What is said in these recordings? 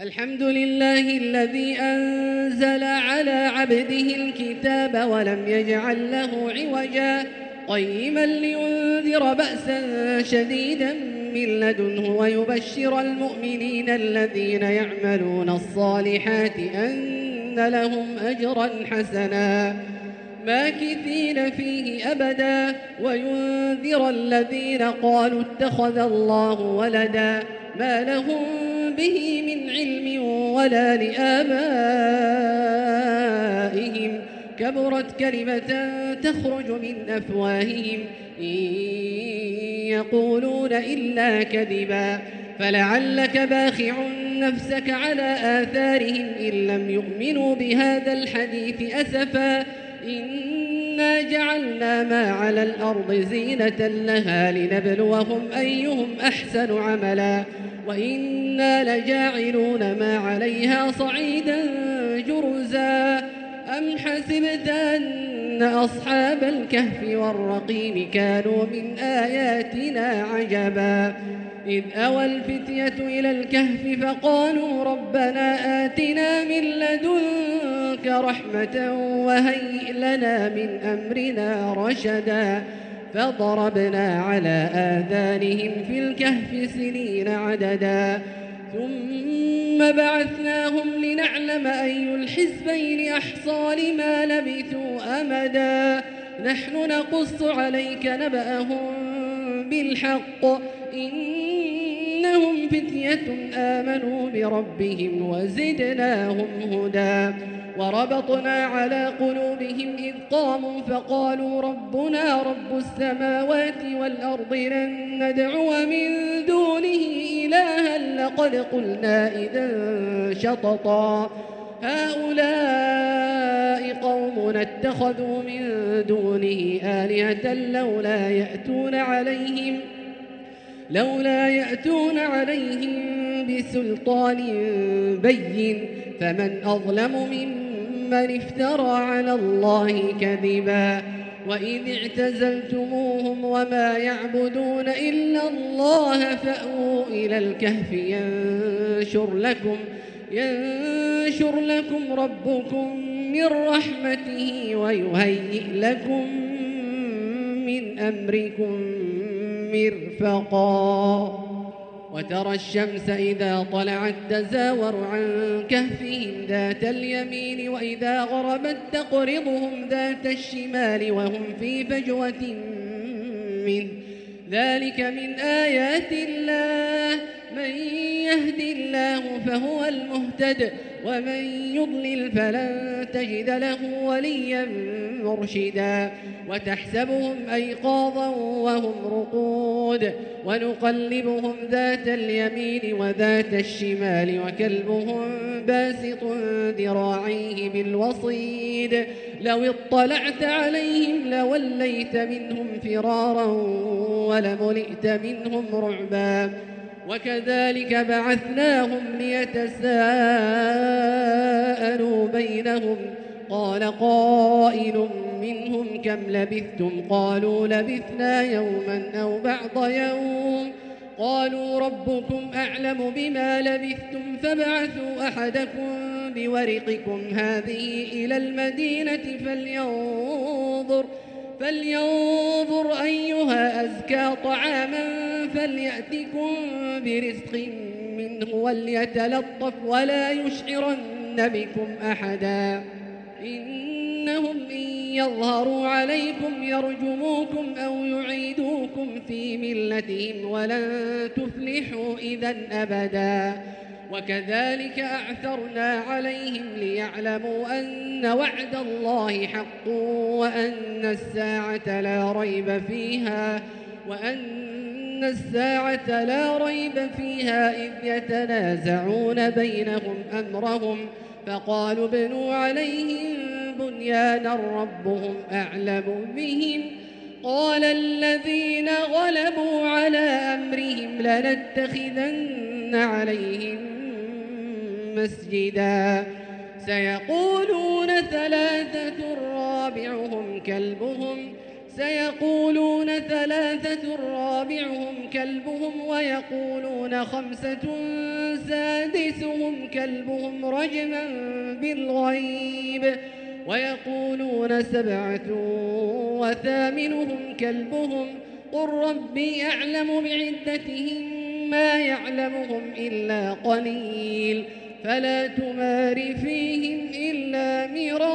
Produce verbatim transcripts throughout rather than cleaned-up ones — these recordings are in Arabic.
الحمد لله الذي أنزل على عبده الكتاب ولم يجعل له عوجا قيما لينذر بأسا شديدا من لدنه ويبشر المؤمنين الذين يعملون الصالحات أن لهم أجرا حسنا ماكثين فيه أبدا وينذر الذين قالوا اتخذ الله ولدا ما لهم به من علم ولا لآبائهم كبرت كلمة تخرج من أفواههم إن يقولون إلا كذبا فلعلك باخع نفسك على آثارهم إن لم يؤمنوا بهذا الحديث أسفا إنا جعلنا ما على الأرض زينة لها لنبلوهم أيهم أحسن عملا وإنا لجاعلون ما عليها صعيدا جرزا أم حسبت أن أصحاب الكهف والرقيم كانوا من آياتنا عجبا إذ أوى الفتية إلى الكهف فقالوا ربنا آتنا من لدنك رحمة وهيئ لنا من أمرنا رشدا فضربنا على آذانهم في الكهف سنين عددا ثم بعثناهم لنعلم أي الحزبين أحصى لما لبثوا أمدا نحن نقص عليك نبأهم بالحق إنهم فتية آمنوا بربهم وزدناهم هدى وربطنا على قلوبهم إذ قاموا فقالوا ربنا رب السماوات والأرض لن ندعو من دونه إلها لقد قلنا إذا شططا هؤلاء قومنا اتخذوا من دونه آلهة لولا يأتون عليهم لولا يأتون عليهم بسلطان بين فمن أظلم ممن افترى على الله كذبا وإذ اعتزلتموهم وما يعبدون إلا الله فأووا إلى الكهف ينشر لكم ينشر لكم ربكم من رحمته ويهيئ لكم من أمركم مرفقا وترى الشمس إذا طلعت تزاور عن كهفهم ذات اليمين وإذا غربت تقرضهم ذات الشمال وهم في فجوة منه ذلك من آيات الله من يهد الله فهو المهتد ومن يضلل فلن تجد له وليا مرشدا وتحسبهم أيقاظا وهم رقود ونقلبهم ذات اليمين وذات الشمال وكلبهم باسط ذراعيه بالوصيد لو اطلعت عليهم لوليت منهم فرارا ولملئت منهم رعبا وكذلك بعثناهم ليتساءلوا بينهم قال قائل منهم كم لبثتم قالوا لبثنا يوما أو بعض يوم قالوا ربكم أعلم بما لبثتم فابعثوا أحدكم بورقكم هذه إلى المدينة فلينظر فلينظر أيها أزكى طعاما فليأتكم برزق منه وليتلطف ولا يشعرن بكم أحدا إنهم إن يظهروا عليكم يرجموكم أو يعيدوكم في ملتهم ولن تفلحوا إذا أبدا وكذلك أعثرنا عليهم ليعلموا أن وعد الله حق وأن الساعة لا ريب فيها وأن الساعة لا ريب فيها إذ يتنازعون بينهم أمرهم فقالوا ابنوا عليهم بنيانا ربهم أعلم بهم قال الذين غلبوا على أمرهم لنتخذن عليهم مسجدا سيقولون ثلاثة رابعهم كلبهم سيقولون ثلاثة رابعهم كلبهم ويقولون خمسة سادسهم كلبهم رجما بالغيب ويقولون سبعة وثامنهم كلبهم قل ربي أعلم بعدتهم ما يعلمهم إلا قليل فلا تمار فيهم إلا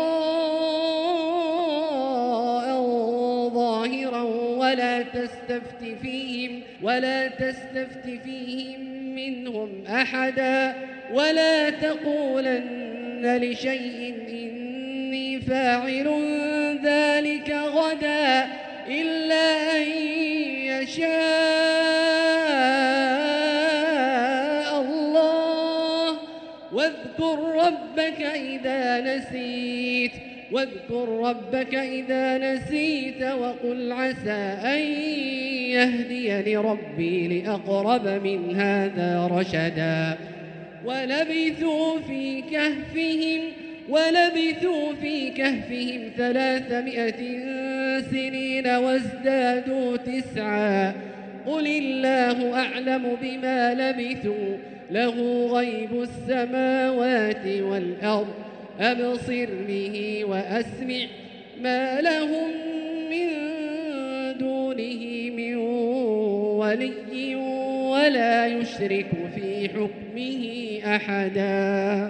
مراء ظاهرا ولا تستفت فيهم ولا تستفت فيهم منهم أحدا ولا تقولن لشيء إني فاعل ذلك غدا إلا أن يشاء الله واذكر ربك إذا نسيت واذكر ربك إذا نسيت وقل عسى أن يهديني ربي لأقرب من هذا رشدا ولبثوا في كهفهم ولبثوا في كهفهم ثلاثمائة سنين وازدادوا تسعا قل الله أعلم بما لبثوا له غيب السماوات والأرض أبصر به وأسمع ما لهم من دونه من ولي ولا يشرك في حكمه أحدا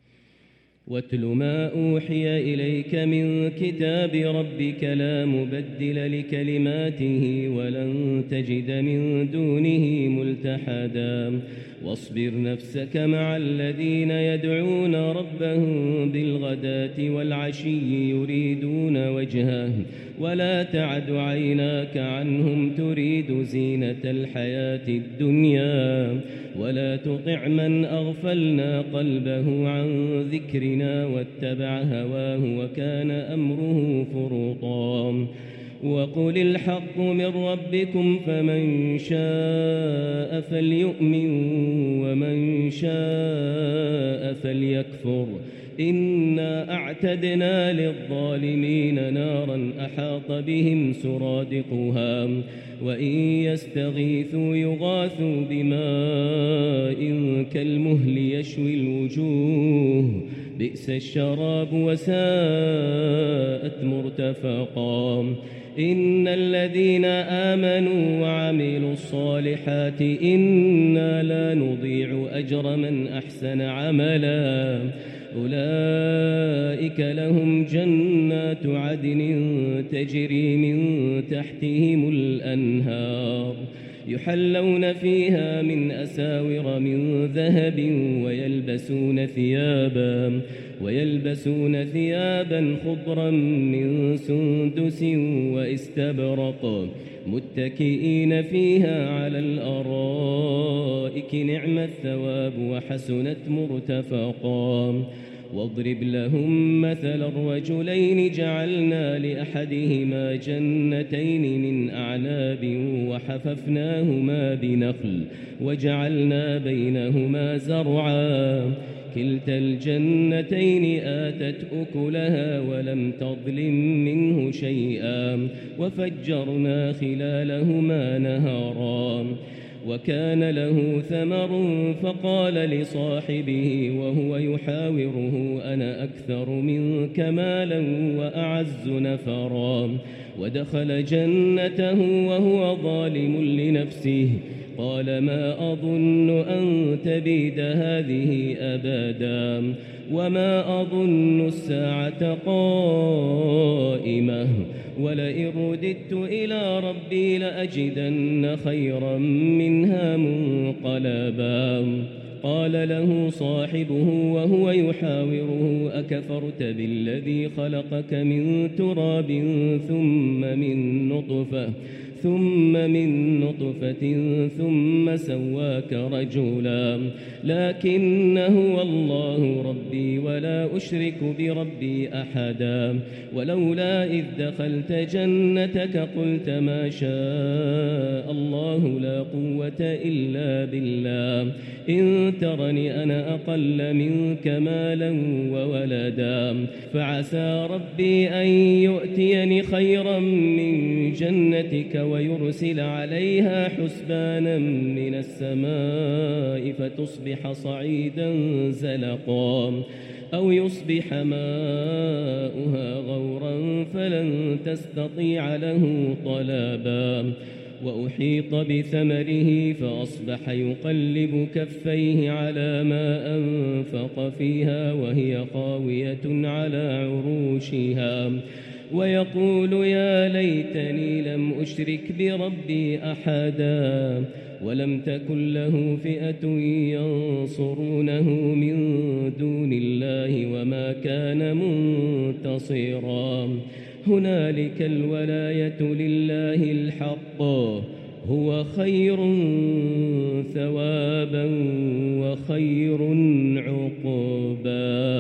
واتل ما أوحي إليك من كتاب ربك لا مبدل لكلماته ولن تجد من دونه ملتحدا واصبر نفسك مع الذين يدعون ربهم بالغداة والعشي يريدون وجهه ولا تعد عيناك عنهم تريد زينة الحياة الدنيا ولا تطع من أغفلنا قلبه عن ذكرنا واتبع هواه وكان أمره فرطا وقل الحق من ربكم فمن شاء فليؤمن ومن شاء فليكفر إنا أعتدنا للظالمين نارا أحاط بهم سرادقها وإن يستغيثوا يغاثوا بماء كالمهل يشوي الوجوه بئس الشراب وساءت مرتفقا إن الذين آمنوا وعملوا الصالحات إنا لا نضيع أجر من أحسن عملا أولئك لهم جنات عدن تجري من تحتهم الأنهار يحلون فيها من أساور من ذهب ويلبسون ثيابا ويلبسون ثيابا خضرا من سندس واستبرق متكئين فيها على الأرائك نعم الثواب وحسنت مرتفقا واضرب لهم مثل الرجلين جعلنا لأحدهما جنتين من أعناب وحففناهما بنخل وجعلنا بينهما زرعا كلتا الجنتين آتت أكلها ولم تظلم منه شيئا وفجرنا خلالهما نهارا وكان له ثمر فقال لصاحبه وهو يحاوره أنا أكثر منك مالا وأعز نفرا ودخل جنته وهو ظالم لنفسه قال ما أظن أن تبيد هذه أبدا وما أظن الساعة قائمة ولئن رددت إلى ربي لأجدن خيرا منها منقلبا قال له صاحبه وهو يحاوره أكفرت بالذي خلقك من تراب ثم من نطفة ثم من نطفة ثم سواك رجلا لكن هو الله ربي ولا أشرك بربي أحدا ولولا إذ دخلت جنتك قلت ما شاء الله لا قوة إلا بالله إن ترني أنا أقل منك مالا وولدا فعسى ربي أن يؤتيني خيرا من جنتك ويرسل عليها حسبانا من السماء فتصبح صعيدا زلقا أو يصبح ماؤها غورا فلن تستطيع له طلبا وأحيط بثمره فأصبح يقلب كفيه على ما أنفق فيها وهي خاوية على عروشها ويقول يا ليتني لم أشرك بربي أحدا ولم تكن له فئة ينصرونه من دون الله وما كان منتصرا هنالك الولاية لله الحق هو خير ثوابا وخير عقبا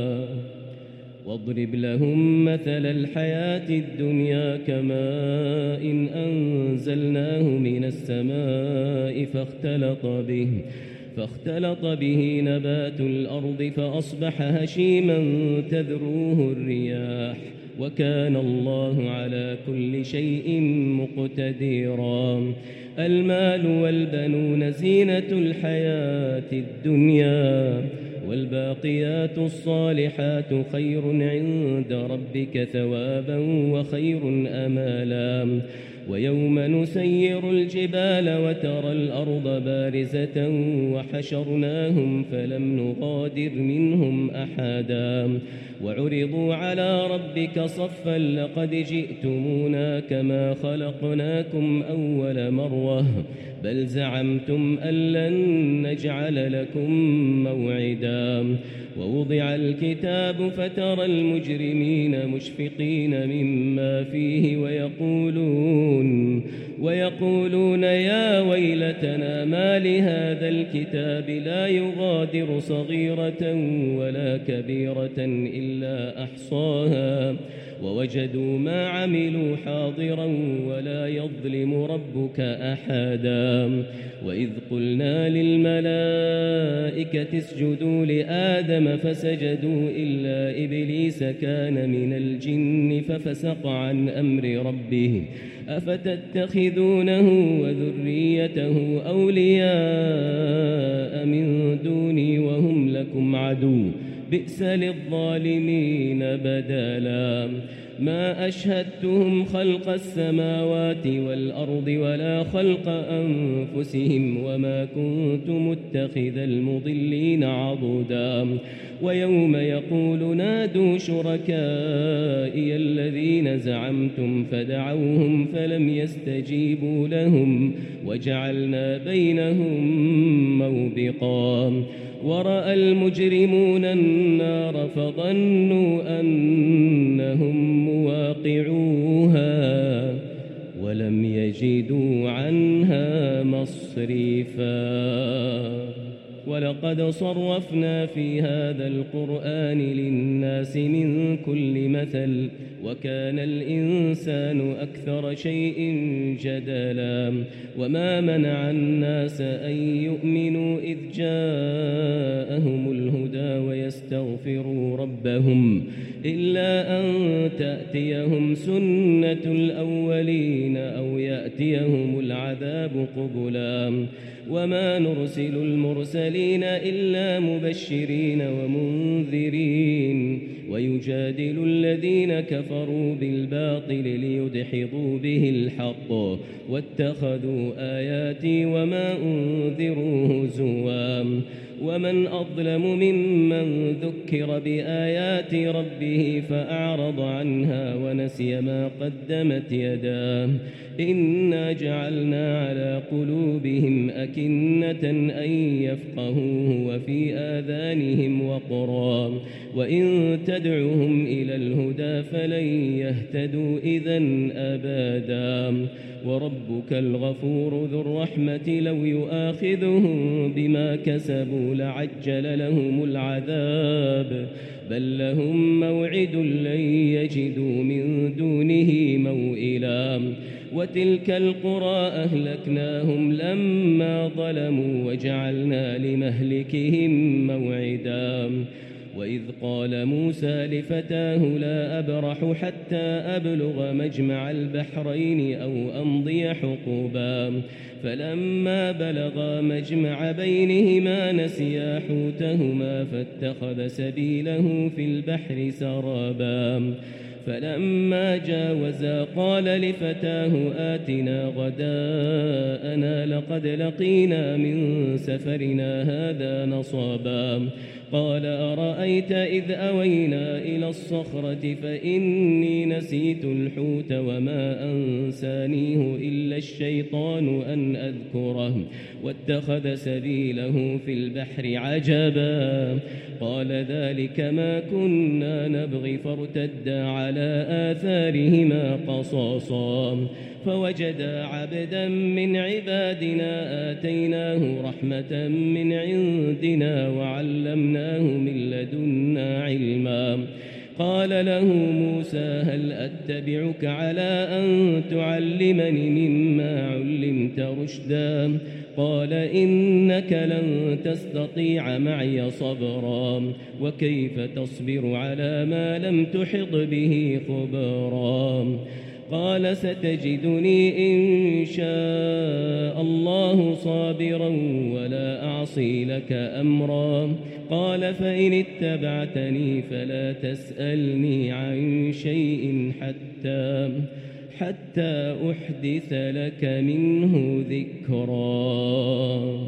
واضرب لهم مثل الحياة الدنيا كماء إن أنزلناه من السماء فاختلط به فاختلط به نبات الأرض فأصبح هشيما تذروه الرياح وكان الله على كل شيء مقتدرا المال والبنون زينة الحياة الدنيا والباقيات الصالحات خير عند ربك ثوابا وخير أمالا ويوم نسير الجبال وترى الأرض بارزة وحشرناهم فلم نغادر منهم أحدا وعرضوا على ربك صفا لقد جئتمونا كما خلقناكم أول مرة بل زعمتم أن لن نجعل لكم موعدا ووضع الكتاب فترى المجرمين مشفقين مما فيه ويقولون ويقولون يا ويلتنا ما لهذا الكتاب لا يغادر صغيرة ولا كبيرة إلا أحصاها ووجدوا ما عملوا حاضرا ولا يظلم ربك أحدا وإذ قلنا للملائكة اسجدوا لآدم فسجدوا إلا إبليس كان من الجن ففسق عن أمر ربه أفتتخذونه وذريته أولياء من دوني وهم لكم عدو بئس للظالمين بدلا ما أشهدتهم خلق السماوات والأرض ولا خلق أنفسهم وما كنت متخذ المضلين عضدا ويوم يقول نادوا شركائي الذين زعمتم فدعوهم فلم يستجيبوا لهم وجعلنا بينهم موبقا ورأى المجرمون النار فظنوا أنهم مواقعوها ولم يجدوا عنها مصرفا ولقد صرفنا في هذا القرآن للناس من كل مثل وكان الإنسان أكثر شيء جدلا وما منع الناس أن يؤمنوا إذ جاءهم الهدى ويستغفروا ربهم إلا أن تأتيهم سنة الأولين أو يأتيهم العذاب قبلا وما نرسل المرسلين إلا مبشرين ومنذرين ويجادل الذين كفروا بالباطل ليدحضوا به الحق واتخذوا آياتي وما أنذروا هزوا ومن أظلم ممن ذكر بآيات ربه فأعرض عنها ونسي ما قدمت يداه إنا جعلنا على قلوبهم أكنة أن يفقهوه وفي آذانهم وقرا وإن تدعهم إلى الهدى فلن يهتدوا إذن أبدا وربك الغفور ذو الرحمة لو يؤاخذهم بما كسبوا لعجل لهم العذاب بل لهم موعد لن يجدوا من دونه موئلا وتلك القرى أهلكناهم لما ظلموا وجعلنا لمهلكهم موعدا وإذ قال موسى لفتاه لا أبرح حتى أبلغ مجمع البحرين أو أمضي حقوبا فلما بلغا مجمع بينهما نسيا حوتهما فاتخذ سبيله في البحر سرابا فلما جاوزا قال لفتاه آتنا غداءنا لقد لقينا من سفرنا هذا نصابا قال أرأيت إذ أوينا إلى الصخرة فإني نسيت الحوت وما أنسانيه إلا الشيطان أن أذكره واتخذ سبيله في البحر عجبا قال ذلك ما كنا نبغي فارتدا على آثارهما قصاصا فوجدا عبدا من عبادنا آتيناه رحمة من عندنا وعلمناه من لدنا علما قال له موسى هل أتبعك على أن تعلمني مما علمت رشدا قال إنك لن تستطيع معي صبرا وكيف تصبر على ما لم تحط به خبرا قال ستجدني إن شاء الله صابرا ولا أعصي لك أمرا قال فإن اتبعتني فلا تسألني عن شيء حتى حتى أحدث لك منه ذكرا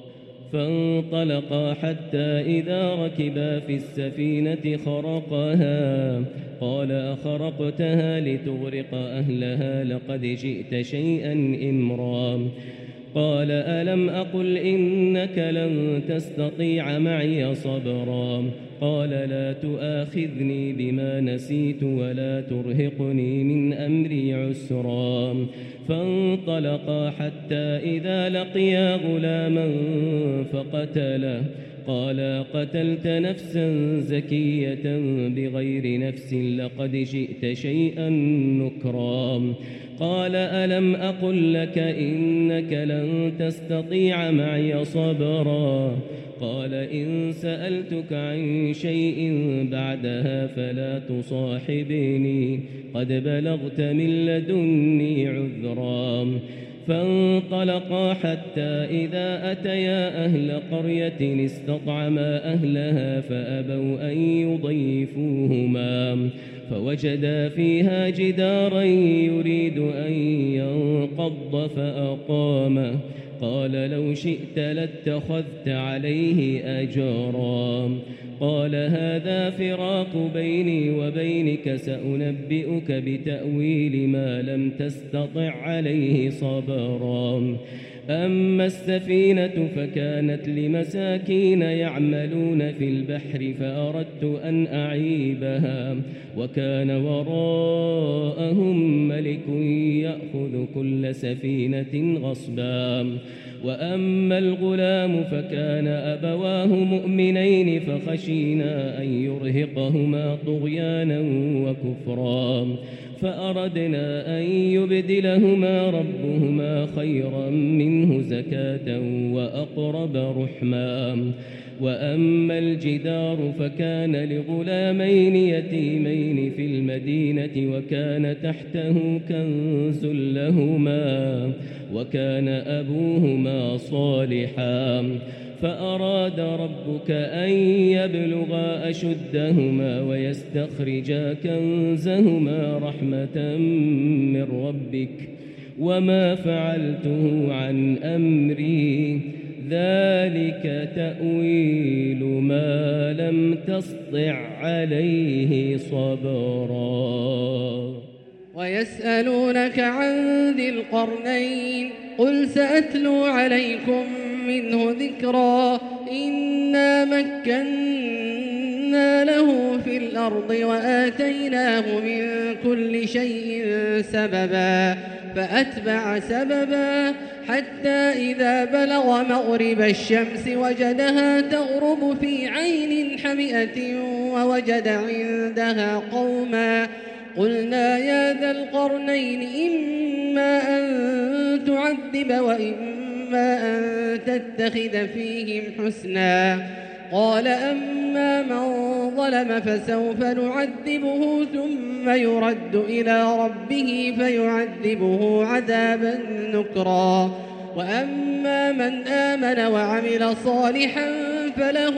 فانطلقا حتى إذا ركبا في السفينة خرقها قال أخرقتها لتغرق أهلها لقد جئت شيئا إمرا قال ألم أقل إنك لن تستطيع معي صبرا قال لا تؤاخذني بما نسيت ولا ترهقني من أمري عسرا فانطلقا حتى إذا لقيا غلاما فقتله قال قتلت نفسا زكية بغير نفس لقد جئت شيئا نكرا قال ألم أقل لك إنك لن تستطيع معي صبرا قال إن سألتك عن شيء بعدها فلا تصاحبني قد بلغت من لدني عذرا فانطلقا حتى إذا أتيا أهل قرية استطعما أهلها فأبوا أن يضيفوهما فوجدا فيها جدارا يريد أن ينقض فأقامه قال لو شئت لاتخذت عليه أجرا قال هذا فراق بيني وبينك سأنبئك بتأويل ما لم تستطع عليه صبرا أما السفينة فكانت لمساكين يعملون في البحر فأردت أن أعيبها وكان وراءهم ملك يأخذ كل سفينة غصبا وأما الغلام فكان أبواه مؤمنين فخشينا أن يرهقهما طغيانا وكفرا فأردنا أن يبدلهما ربهما خيرا منه زكاة وأقرب رحما وأما الجدار فكان لغلامين يتيمين في المدينة وكان تحته كنز لهما وكان أبوهما صالحا فأراد ربك أن يبلغا أشدهما ويستخرجا كنزهما رحمة من ربك وما فعلته عن أمري ذلك تأويل ما لم تسطع عليه صبرا. ويسألونك عن ذي القرنين قل سأتلو عليكم منه ذكرا إنا مكنا له في الأرض وآتيناه من كل شيء سببا فأتبع سببا حتى إذا بلغ مغرب الشمس وجدها تغرب في عين حمئة ووجد عندها قوما قلنا يا ذا القرنين إما أن تعذب وإما أن تتخذ فيهم حسنا قال أما من ظلم فسوف نعذبه ثم يرد إلى ربه فيعذبه عذابا نكرا وأما من آمن وعمل صالحا فله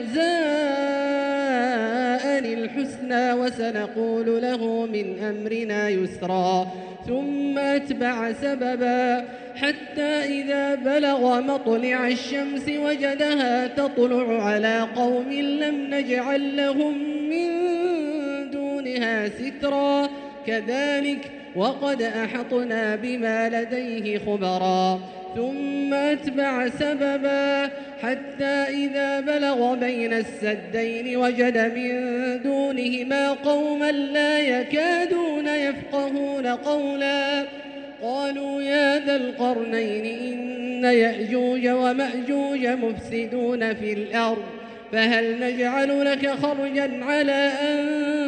جزاء الحسنى وسنقول له من أمرنا يسرا ثم أتبع سببا حتى إذا بلغ مطلع الشمس وجدها تطلع على قوم لم نجعل لهم من دونها سترا كذلك وقد أحطنا بما لديه خبرا ثم أتبع سببا حتى إذا بلغ بين السدين وجد من دونهما قوما لا يكادون يفقهون قولا قالوا يا ذا القرنين إن يأجوج ومأجوج مفسدون في الأرض فهل نجعل لك خرجا على أن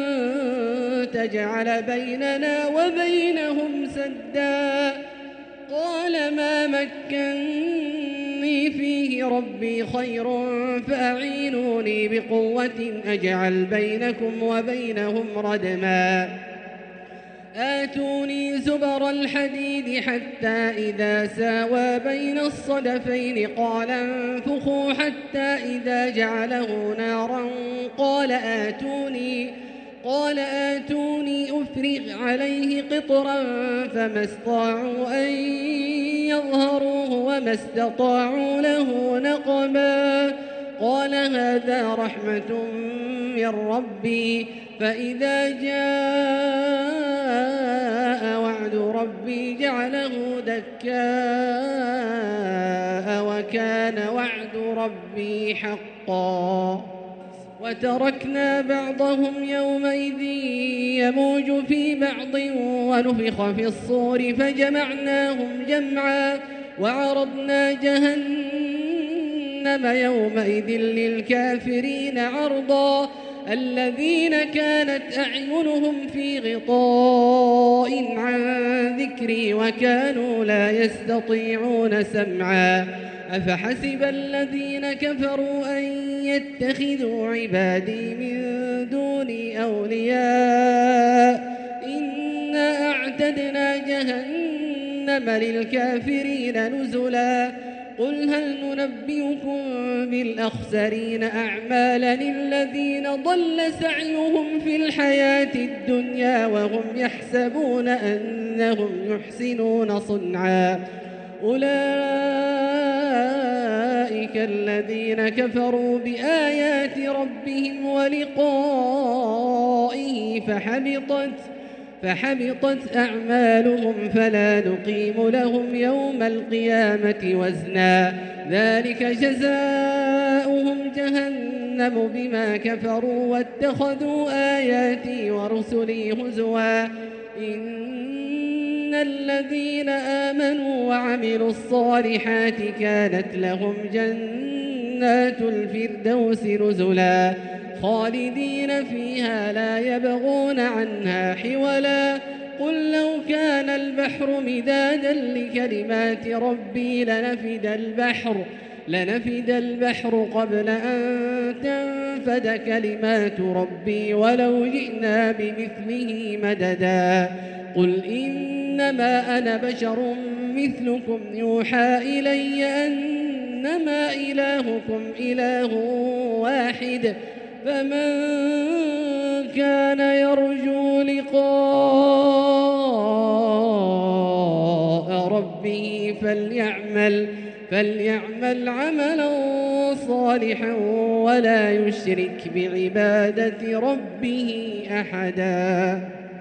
تجعل بيننا وبينهم سدا قال ما مكني فيه ربي خير فأعينوني بقوة أجعل بينكم وبينهم ردما آتوني زبر الحديد حتى إذا ساوى بين الصدفين قال انفخوا حتى إذا جعله نارا قال آتوني قال آتوني أفرغ عليه قطرا فما استطاعوا أن يظهروه وما استطاعوا له نقبا قال هذا رحمة من ربي فإذا جاء وعد ربي جعله دكاء وكان وعد ربي حقا وتركنا بعضهم يومئذ يموج في بعض ونفخ في الصور فجمعناهم جمعا وعرضنا جهنم يومئذ للكافرين عرضا الذين كانت أعينهم في غطاء عن ذكري وكانوا لا يستطيعون سمعا أفحسب الذين كفروا أن يتخذوا عبادي من دوني أولياء إنا أعتدنا جهنم للكافرين نزلا قل هل ننبئكم بالأخسرين أعمالا الذين ضل سعيهم في الحياة الدنيا وهم يحسبون أنهم يحسنون صنعا أولئك الذين كفروا بآيات ربهم ولقائه فحبطت فحبطت أعمالهم فلا نقيم لهم يوم القيامة وزنا ذلك جزاؤهم جهنم بما كفروا واتخذوا آياتي ورسلي هزوا إن الذين آمنوا وعملوا الصالحات كانت لهم جنات الفردوس نزلا خالدين فيها لا يبغون عنها حولا قل لو كان البحر مدادا لكلمات ربي لنفد البحر لنفد البحر قبل أن تنفد كلمات ربي ولو جئنا بمثله مددا قل إنما أنا بشر مثلكم يوحى إلي أنما إلهكم إله واحد فمن كان يرجو لقاء ربه فليعمل فليعمل عملا صالحا ولا يشرك بعبادة ربه أحدا.